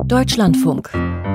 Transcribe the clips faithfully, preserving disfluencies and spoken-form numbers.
Deutschlandfunk.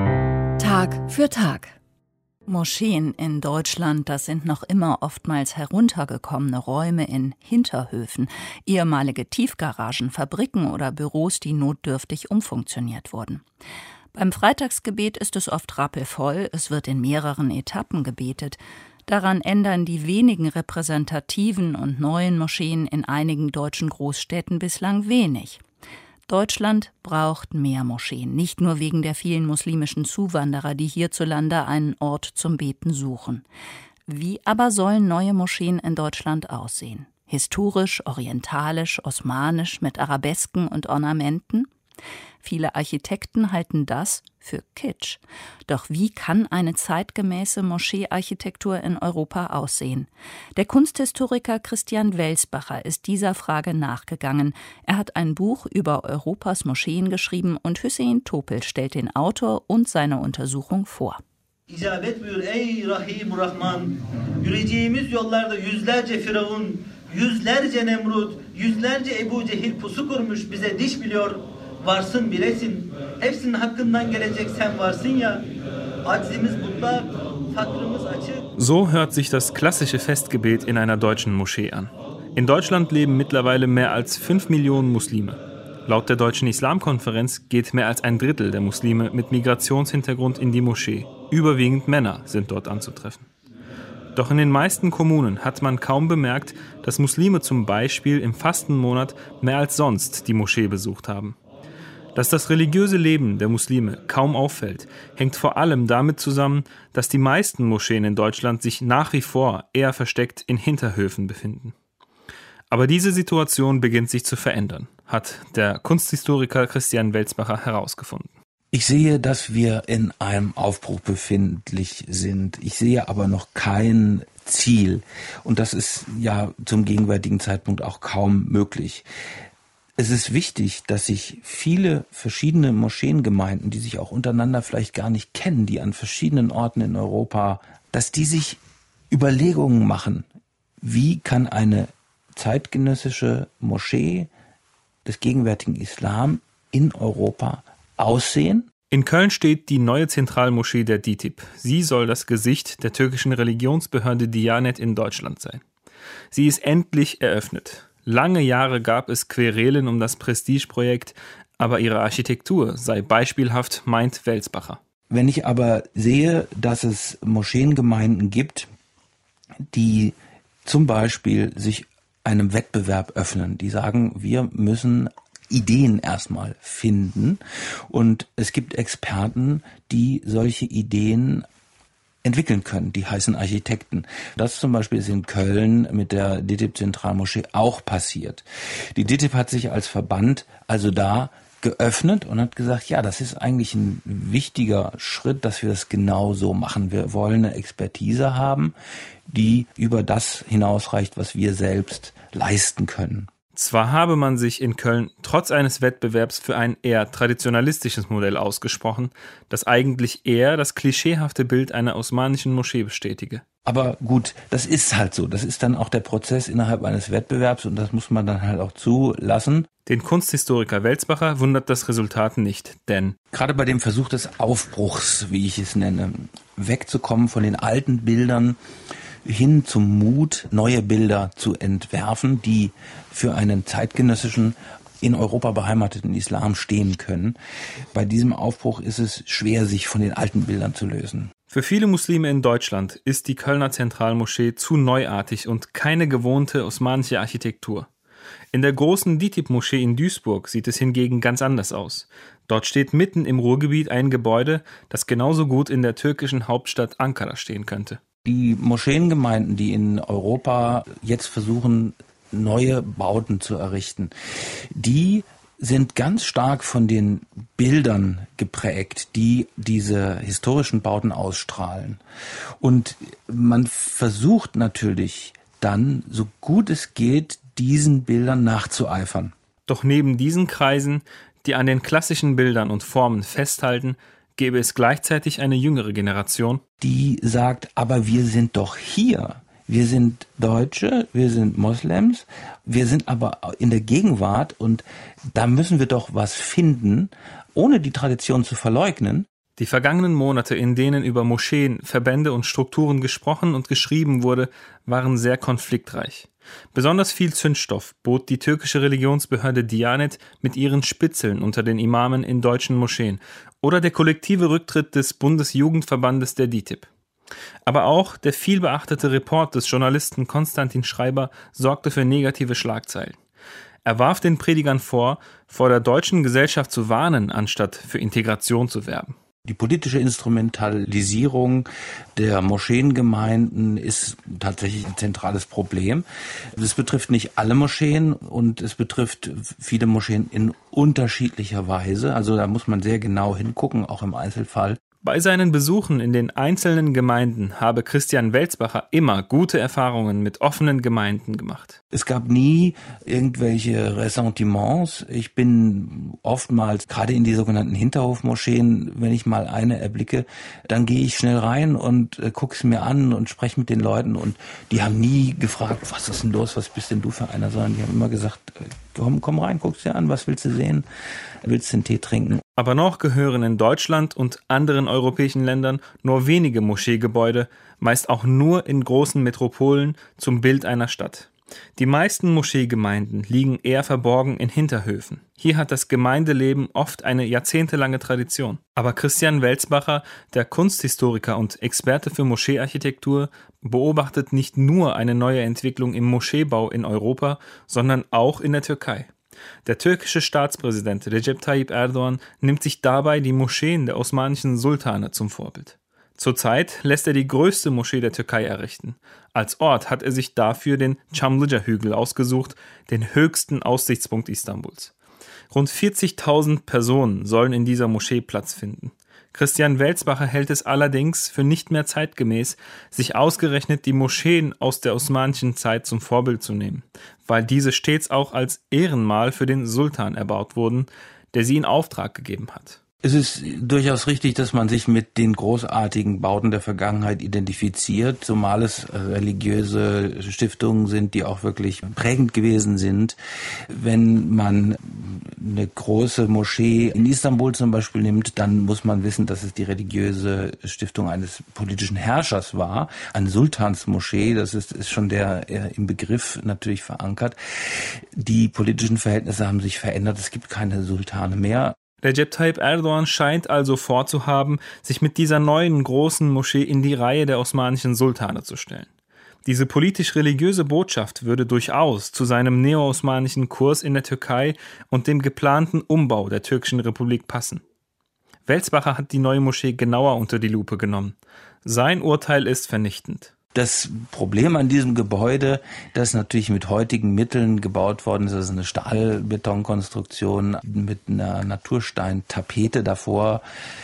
Tag für Tag. Moscheen in Deutschland, das sind noch immer oftmals heruntergekommene Räume in Hinterhöfen, ehemalige Tiefgaragen, Fabriken oder Büros, die notdürftig umfunktioniert wurden. Beim Freitagsgebet ist es oft rappelvoll, es wird in mehreren Etappen gebetet. Daran ändern die wenigen repräsentativen und neuen Moscheen in einigen deutschen Großstädten bislang wenig. Deutschland braucht mehr Moscheen, nicht nur wegen der vielen muslimischen Zuwanderer, die hierzulande einen Ort zum Beten suchen. Wie aber sollen neue Moscheen in Deutschland aussehen? Historisch, orientalisch, osmanisch, mit Arabesken und Ornamenten? Viele Architekten halten das für Kitsch. Doch wie kann eine zeitgemäße Moscheearchitektur in Europa aussehen? Der Kunsthistoriker Christian Welsbacher ist dieser Frage nachgegangen. Er hat ein Buch über Europas Moscheen geschrieben und Hüseyin Topel stellt den Autor und seine Untersuchung vor. İcabet buyur ey Rahim Rahman. Yürüyeceğimiz yollarda yüzlerce Firavun, yüzlerce Nemrut, yüzlerce Ebu Cehil pusu kurmuş bize diş biliyor. Varsın bilesin, hepsinin hakkından gelecek sen varsın ya, aczimiz mutlak, fakrımız açık. So hört sich das klassische Festgebet in einer deutschen Moschee an. In Deutschland leben mittlerweile mehr als fünf Millionen Muslime. Laut der Deutschen Islamkonferenz geht mehr als ein Drittel der Muslime mit Migrationshintergrund in die Moschee. Überwiegend Männer sind dort anzutreffen. Doch in den meisten Kommunen hat man kaum bemerkt, dass Muslime zum Beispiel im Fastenmonat mehr als sonst die Moschee besucht haben. Dass das religiöse Leben der Muslime kaum auffällt, hängt vor allem damit zusammen, dass die meisten Moscheen in Deutschland sich nach wie vor eher versteckt in Hinterhöfen befinden. Aber diese Situation beginnt sich zu verändern, hat der Kunsthistoriker Christian Welsbacher herausgefunden. Ich sehe, dass wir in einem Aufbruch befindlich sind. Ich sehe aber noch kein Ziel. Und das ist ja zum gegenwärtigen Zeitpunkt auch kaum möglich. Es ist wichtig, dass sich viele verschiedene Moscheengemeinden, die sich auch untereinander vielleicht gar nicht kennen, die an verschiedenen Orten in Europa, dass die sich Überlegungen machen, wie kann eine zeitgenössische Moschee des gegenwärtigen Islam in Europa aussehen? In Köln steht die neue Zentralmoschee der D I T I B. Sie soll das Gesicht der türkischen Religionsbehörde Diyanet in Deutschland sein. Sie ist endlich eröffnet. Lange Jahre gab es Querelen um das Prestigeprojekt, aber ihre Architektur sei beispielhaft, meint Welsbacher. Wenn ich aber sehe, dass es Moscheengemeinden gibt, die zum Beispiel sich einem Wettbewerb öffnen, die sagen, wir müssen Ideen erstmal finden, und es gibt Experten, die solche Ideen entwickeln können, die heißen Architekten. Das zum Beispiel ist in Köln mit der D I T I B-Zentralmoschee auch passiert. Die D I T I B hat sich als Verband also da geöffnet und hat gesagt, ja, das ist eigentlich ein wichtiger Schritt, dass wir das genau so machen. Wir wollen eine Expertise haben, die über das hinausreicht, was wir selbst leisten können. Zwar habe man sich in Köln trotz eines Wettbewerbs für ein eher traditionalistisches Modell ausgesprochen, das eigentlich eher das klischeehafte Bild einer osmanischen Moschee bestätige. Aber gut, das ist halt so. Das ist dann auch der Prozess innerhalb eines Wettbewerbs, und das muss man dann halt auch zulassen. Den Kunsthistoriker Welsbacher wundert das Resultat nicht, denn gerade bei dem Versuch des Aufbruchs, wie ich es nenne, wegzukommen von den alten Bildern hin zum Mut, neue Bilder zu entwerfen, die für einen zeitgenössischen, in Europa beheimateten Islam stehen können. Bei diesem Aufbruch ist es schwer, sich von den alten Bildern zu lösen. Für viele Muslime in Deutschland ist die Kölner Zentralmoschee zu neuartig und keine gewohnte osmanische Architektur. In der großen D I T I B-Moschee in Duisburg sieht es hingegen ganz anders aus. Dort steht mitten im Ruhrgebiet ein Gebäude, das genauso gut in der türkischen Hauptstadt Ankara stehen könnte. Die Moscheengemeinden, die in Europa jetzt versuchen, neue Bauten zu errichten, die sind ganz stark von den Bildern geprägt, die diese historischen Bauten ausstrahlen. Und man versucht natürlich dann, so gut es geht, diesen Bildern nachzueifern. Doch neben diesen Kreisen, die an den klassischen Bildern und Formen festhalten, gäbe es gleichzeitig eine jüngere Generation, die sagt, aber wir sind doch hier. Wir sind Deutsche, wir sind Moslems, wir sind aber in der Gegenwart, und da müssen wir doch was finden, ohne die Tradition zu verleugnen. Die vergangenen Monate, in denen über Moscheen, Verbände und Strukturen gesprochen und geschrieben wurde, waren sehr konfliktreich. Besonders viel Zündstoff bot die türkische Religionsbehörde Diyanet mit ihren Spitzeln unter den Imamen in deutschen Moscheen oder der kollektive Rücktritt des Bundesjugendverbandes der D I T I B. Aber auch der vielbeachtete Report des Journalisten Konstantin Schreiber sorgte für negative Schlagzeilen. Er warf den Predigern vor, vor der deutschen Gesellschaft zu warnen, anstatt für Integration zu werben. Die politische Instrumentalisierung der Moscheengemeinden ist tatsächlich ein zentrales Problem. Es betrifft nicht alle Moscheen und es betrifft viele Moscheen in unterschiedlicher Weise. Also da muss man sehr genau hingucken, auch im Einzelfall. Bei seinen Besuchen in den einzelnen Gemeinden habe Christian Welzbacher immer gute Erfahrungen mit offenen Gemeinden gemacht. Es gab nie irgendwelche Ressentiments. Ich bin oftmals, gerade in die sogenannten Hinterhofmoscheen, wenn ich mal eine erblicke, dann gehe ich schnell rein und äh, gucke es mir an und spreche mit den Leuten. Und die haben nie gefragt, was ist denn los, was bist denn du für einer, sondern die haben immer gesagt, komm, komm rein, guck's dir an, was willst du sehen? Willst du einen Tee trinken? Aber noch gehören in Deutschland und anderen europäischen Ländern nur wenige Moscheegebäude, meist auch nur in großen Metropolen, zum Bild einer Stadt. Die meisten Moscheegemeinden liegen eher verborgen in Hinterhöfen. Hier hat das Gemeindeleben oft eine jahrzehntelange Tradition. Aber Christian Welzbacher, der Kunsthistoriker und Experte für Moscheearchitektur, beobachtet nicht nur eine neue Entwicklung im Moscheebau in Europa, sondern auch in der Türkei. Der türkische Staatspräsident Recep Tayyip Erdogan nimmt sich dabei die Moscheen der osmanischen Sultane zum Vorbild. Zurzeit lässt er die größte Moschee der Türkei errichten. Als Ort hat er sich dafür den Çamlıca-Hügel ausgesucht, den höchsten Aussichtspunkt Istanbuls. Rund vierzigtausend Personen sollen in dieser Moschee Platz finden. Christian Welzbacher hält es allerdings für nicht mehr zeitgemäß, sich ausgerechnet die Moscheen aus der osmanischen Zeit zum Vorbild zu nehmen, weil diese stets auch als Ehrenmal für den Sultan erbaut wurden, der sie in Auftrag gegeben hat. Es ist durchaus richtig, dass man sich mit den großartigen Bauten der Vergangenheit identifiziert, zumal es religiöse Stiftungen sind, die auch wirklich prägend gewesen sind. Wenn man eine große Moschee in Istanbul zum Beispiel nimmt, dann muss man wissen, dass es die religiöse Stiftung eines politischen Herrschers war. Eine Sultansmoschee, das ist, ist schon der im Begriff natürlich verankert. Die politischen Verhältnisse haben sich verändert, es gibt keine Sultane mehr. Recep Tayyip Erdogan scheint also vorzuhaben, sich mit dieser neuen großen Moschee in die Reihe der osmanischen Sultane zu stellen. Diese politisch-religiöse Botschaft würde durchaus zu seinem neo-osmanischen Kurs in der Türkei und dem geplanten Umbau der türkischen Republik passen. Welzbacher hat die neue Moschee genauer unter die Lupe genommen. Sein Urteil ist vernichtend. Das Problem an diesem Gebäude, das natürlich mit heutigen Mitteln gebaut worden ist, das ist eine Stahlbetonkonstruktion mit einer Natursteintapete davor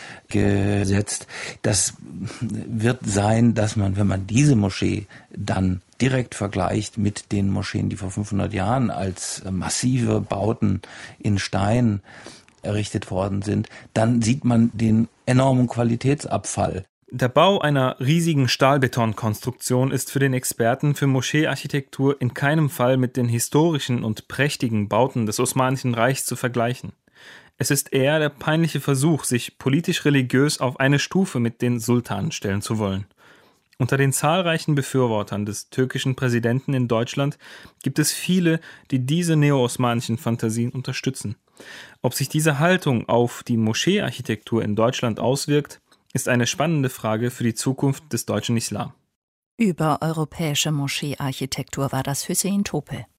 gesetzt. Das wird sein, dass man, wenn man diese Moschee dann direkt vergleicht mit den Moscheen, die vor fünfhundert Jahren als massive Bauten in Stein errichtet worden sind, dann sieht man den enormen Qualitätsabfall. Der Bau einer riesigen Stahlbetonkonstruktion ist für den Experten für Moscheearchitektur in keinem Fall mit den historischen und prächtigen Bauten des Osmanischen Reichs zu vergleichen. Es ist eher der peinliche Versuch, sich politisch-religiös auf eine Stufe mit den Sultanen stellen zu wollen. Unter den zahlreichen Befürwortern des türkischen Präsidenten in Deutschland gibt es viele, die diese neo-osmanischen Fantasien unterstützen. Ob sich diese Haltung auf die Moscheearchitektur in Deutschland auswirkt, ist eine spannende Frage für die Zukunft des deutschen Islam. Über europäische Moscheearchitektur war das Hüseyin Topel.